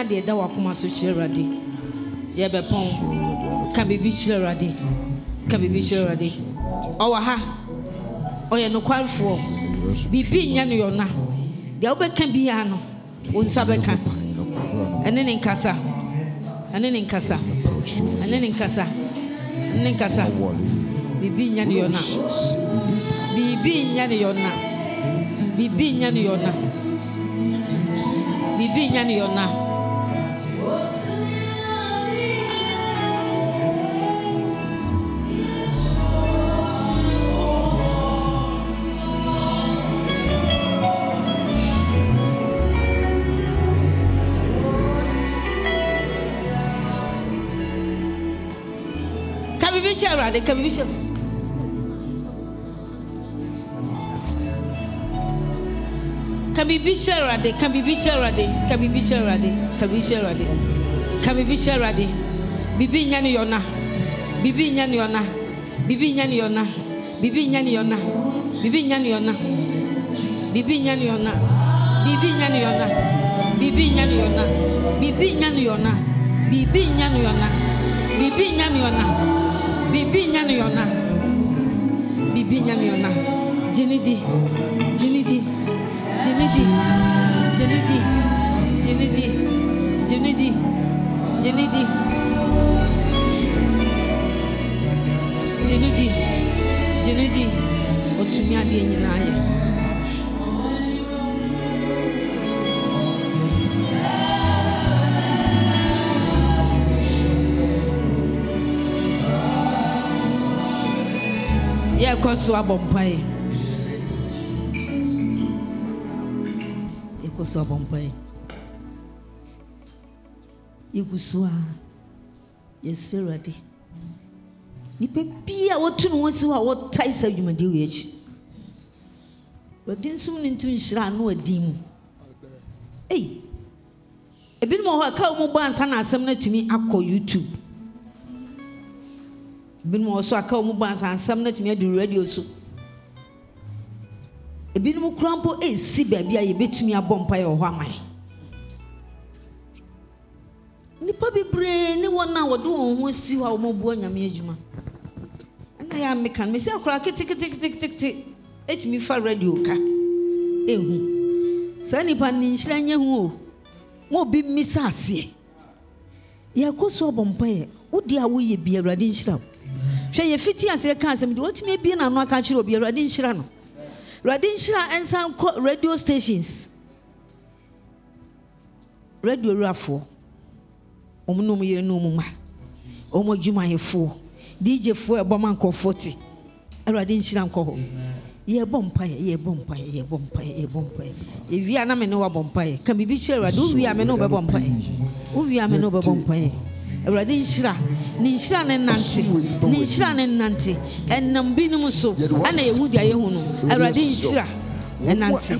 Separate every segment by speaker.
Speaker 1: ka de da wakoma so kyerɛ Awurade ye be pon ka bibi kyerɛ Awurade ka bibi kyerɛ Awurade ɔwɔ ha ɔyɛ no kwalfo bibi nya no yona de obɛka bia no wonsa bɛka ene ne nkasa bibi nya no yona Kabibicha bibi nya ni yona Jinidi otumi ade nyina ye ye koso abompai Igusua yeserade ni bebia wotu no wasi wa wotai sa dwumade we achi wadin sum ni ntu nhira no adim ebinimo ho aka mu ba ansa na asem na tumi akọ YouTube ebinimo so aka mu ba ansa asem na tumi adu radio so ebinimo krampo si bia ye betumi abompa ye ho aman nipa bibre ni wona wode won ho si wa wo bu anyame adwuma ana ya mekan me se akora kitikiti etumi fa radio ka ehu sa nipa ni nhira nya hu o mo bi misa ase ya koso bompa ye wodi a wo ye bi Awurade nhira hwe ye fiti ase ka asem de wotumi bi na no aka kire obi Awurade nhira no Awurade nhira ensan radio stations radio rafo omunum yire no muma omodwumayefo DJ fo eboman ko 40 Awurade nhira nko ho ye bompa ewia na me no wa bompa ye ka bibi hira Awurade uwia me no be bompa ye Awurade nhira ni nhira ne nante enam binum so ana ehu dia ye hu no Awurade nhira enante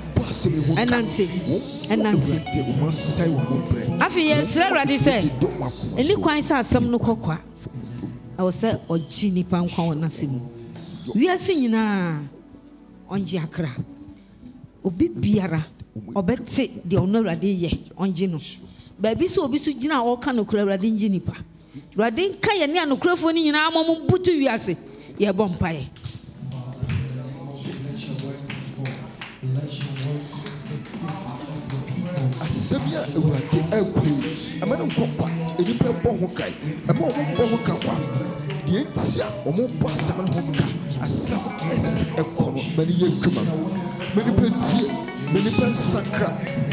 Speaker 1: afi yesra Awurade se eni kwan sa asem no kokwa awo se oji nipa nkwa wona semu wiase nyina onji akra obi biara obete de ono Awurade ye onji no baabi so obi so gina o ka no kura Awurade nji nipa Awurade nka ye ne anokrafo ni nyina amom butu wiase ye bompa ye
Speaker 2: Asabia Awurade akuru amana nkokwa enipa bɔ ho kai ama ɔmo bɔ ho ka kwa de ntia ɔmo bɔ asam no ho ka asam esi ekono mani ye twuma mani pentie mani pensakra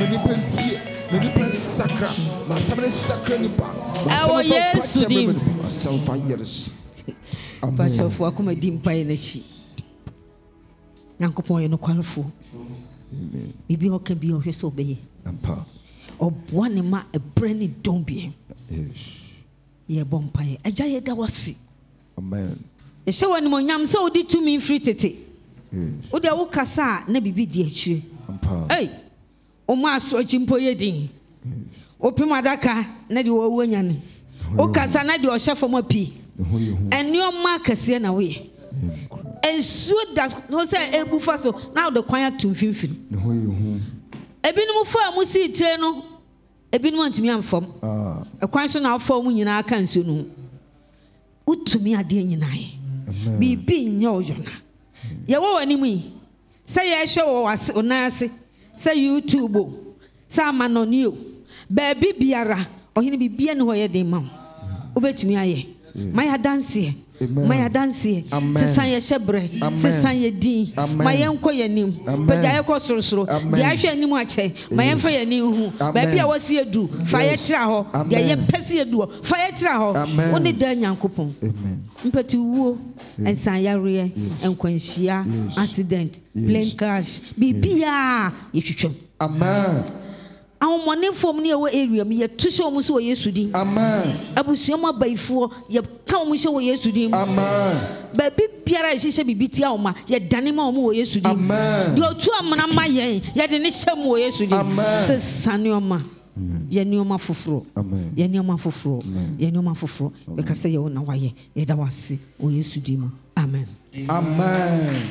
Speaker 2: na asam ne sakra nipa
Speaker 1: awo Yesu dim
Speaker 2: asam fa yeres
Speaker 1: Bachofo akoma dim pae na chi Nyankopon ye no kwalfo amen bibi oka bi ohwe so beye
Speaker 2: ampa
Speaker 1: oboa ne ma ebre ni donbie
Speaker 2: yes
Speaker 1: ye bompae agya ye da wasi
Speaker 2: amen
Speaker 1: ye hye wani mo nyam se odi tumi free tete
Speaker 2: yes
Speaker 1: odi awo kasa na bibi di achi
Speaker 2: ampa
Speaker 1: hey o ma so chimpo ye din opim adaka na di wo wanya ne o kasa na di o hye fom api enyo ma kase na we ensu da no say ebufa so now the choir to finfin
Speaker 2: ne ho ye hu
Speaker 1: ebinum fo amusi tire no ebinom antumi amfam ekwan so na afọ mu nyina aka nsuo no utumi ade nyinae bibi nya oyona ye wo wani mu say ye hwe wo onase say YouTube say amanoni o ba bibiara ohene bibia ne ho ye den ma obetumi aye maya dance sisan ye shebre sisan ye din maya nko ye nim peja ye ko sorosoro dia hwe anim ache maya mfa ye nim hu ba bia wasi edu fa ye tira ho ye pese edu fa ye tira ho oni da nyankopon mpati wuo ensan yare enkwanhia accident plane crash bibia ye twetwem
Speaker 2: amen
Speaker 1: awomone fom ne ewo area me ye tuhye omo so Yesu din
Speaker 2: amen
Speaker 1: abusuam abaifo ye ka omo hye wo Yesu din
Speaker 2: amen
Speaker 1: ba bibiara hye bibiti awoma ye dane ma omo wo Yesu din
Speaker 2: amen
Speaker 1: de otu amana ma ye de ne hyem wo Yesu din se saneoma ye neoma foforo ye neoma foforo ye neoma foforo be ka se ye wona waye ye da wase wo Yesu din mu amen
Speaker 2: amen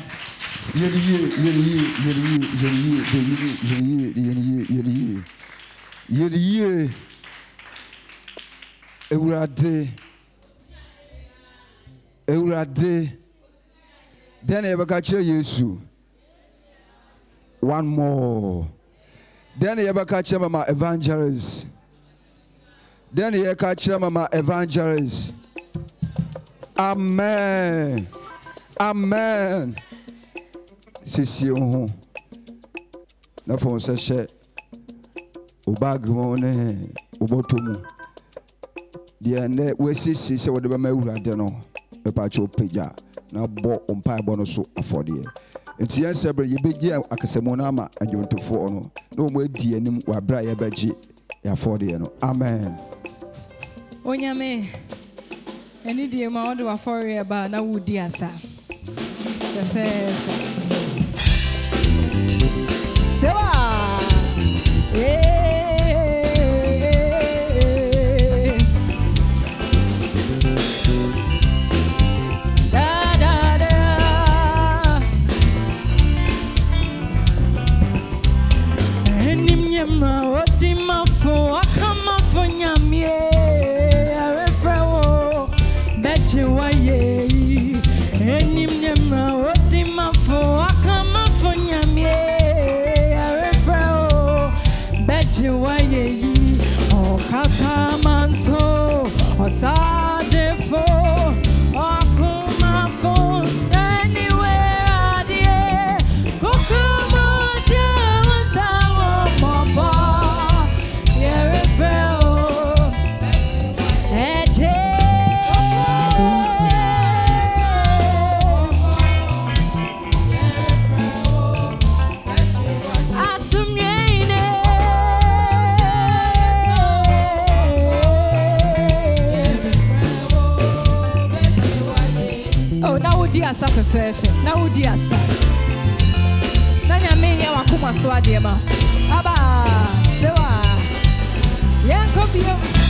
Speaker 2: Yeriye Eurade then ebaka kire Yesu one more then ebaka kire mama evangelist then ebaka kire mama evangelist amen amen sisi ho na fon se hye obagmo ne obotomu de ne wesisi se wode ba ma Eurade no e pa cho peja na bo ompa bo no so afode enti yan sebre ye beji akasemo na ama adwontofo no na omo adi anim wa bra ye beji ya afode no amen
Speaker 3: onyame eni die ma wode wa afore ba na wudi asa Sewa da da da enim nyama odi mafo akama fo nyamie arefrawo beche waye enim nyama odi mafo akama fo nyamie arefrawo beche waye okata manto osadefo akuma fo anywhere adie kokumo jawa sawo mobo arefrawo eje asa fefefe na wudi asa na nyame ya wakoma so ade ma aba sewa yenkobio